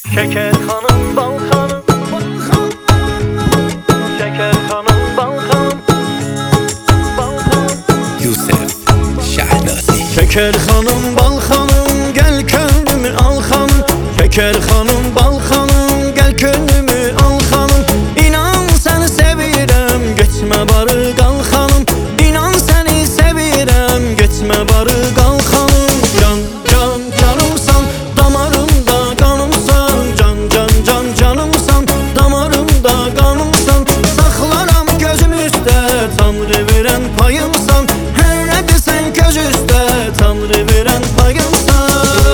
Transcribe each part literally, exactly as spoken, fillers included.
Şeker hanım, bal hanım, şeker hanım, bal hanım, bal hanım. Yusuf Şahnasi. Şeker hanım, bal hanım, gel könlümü al hanım. Şeker hanım, bal hanım, gel könlümü al hanım. İnan seni sevirəm, geçme barı qal hanım. İnan seni sevirəm, geçme barı qal hanım. Can can canımsan, damarımda kanımsan. Can can can canımsan, damarımda kanımsan. Saxlaram gözüm üstə, Tanrı verən payımsan. Hər nə desən göz üstə, Tanrı verən payımsan.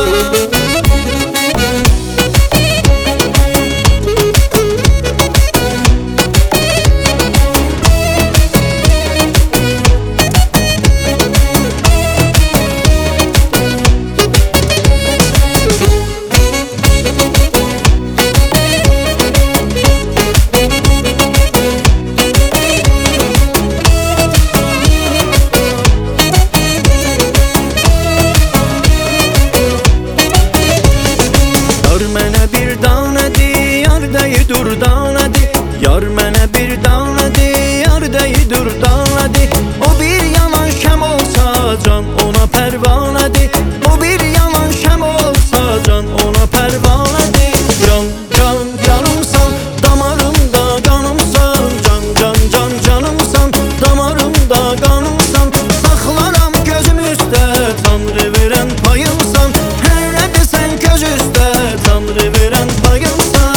Yar mənə bir danədi, yar dəyi dur danədi. Yar mənə bir danədi, yar dəyi dur danədi. O bir yaman şəm olsa can ona pərvanədi. O bir yaman şəm olsa can ona pərvanədi. Can can canımsan, damarımda qanımsan. Can can can canımsan, damarımda qanımsan. Saxlaram gözüm üstə, Tanrı verən payımsan. Hər nə desən göz üstə, Tanrı verən payımsan.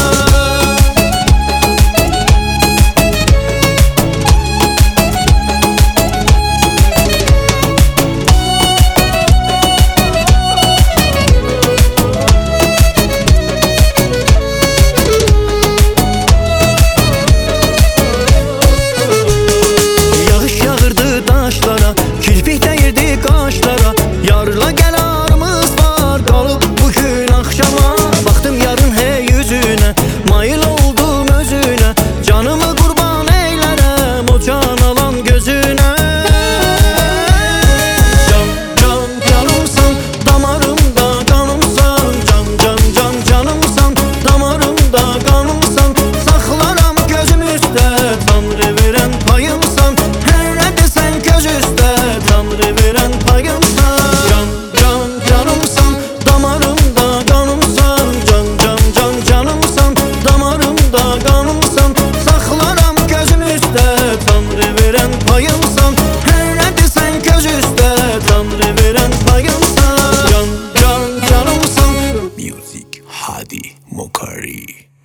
Yağış yağırdı daşlara, kirpik dəyirdi qaşlara. Yarla gəl arımız var, qalıb bugün axşama. Baxdım yarın hey yüzünə, mayıl oldum özünə. Canımı qurban eylərəm o can alan gözünə. Can can canımsan, damarımda qanımsan. Can can can canımsan, damarımda qanımsan. Saxlaram gözüm üstə, Tanrı verən payımsan. Hər nə desən göz üstə, Tanrı verən payımsan. Can can canımsan, damarımda qanımsan. Can can can canımsan, damarımda qanımsan. Saxlaram gözüm üstə, Tanrı verən payımsan. Hər nə desən göz üstə, Tanrı verən payımsan. Can can canımsan. Music Hadi Mokari.